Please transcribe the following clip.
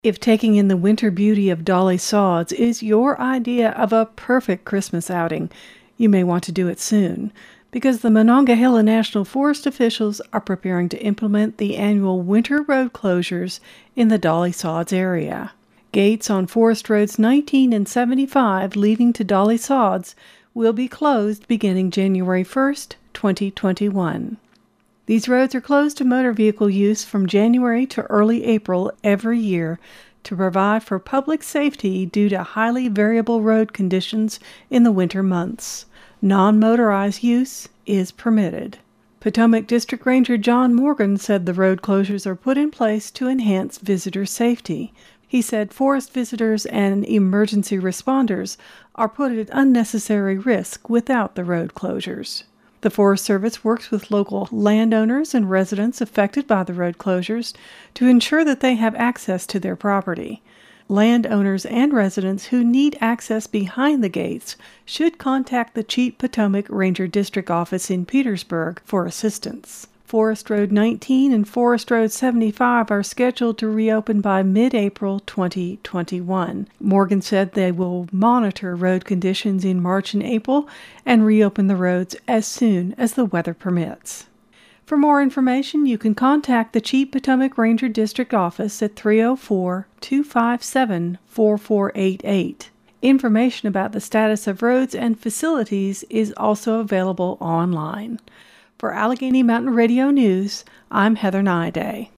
If taking in the winter beauty of Dolly Sods is your idea of a perfect Christmas outing, you may want to do it soon, because the Monongahela National Forest officials are preparing to implement the annual winter road closures in the Dolly Sods area. Gates on Forest Roads 19 and 75 leading to Dolly Sods will be closed beginning January 1st, 2021. These roads are closed to motor vehicle use from January to early April every year to provide for public safety due to highly variable road conditions in the winter months. Non-motorized use is permitted. Potomac District Ranger John Morgan said the road closures are put in place to enhance visitor safety. He said forest visitors and emergency responders are put at unnecessary risk without the road closures. The Forest Service works with local landowners and residents affected by the road closures to ensure that they have access to their property. Landowners and residents who need access behind the gates should contact the Cheat Potomac Ranger District Office in Petersburg for assistance. Forest Road 19 and Forest Road 75 are scheduled to reopen by mid-April 2021. Morgan said they will monitor road conditions in March and April and reopen the roads as soon as the weather permits. For more information, you can contact the Cheat Potomac Ranger District Office at 304-257-4488. Information about the status of roads and facilities is also available online. For Allegheny Mountain Radio News, I'm Heather Naiday.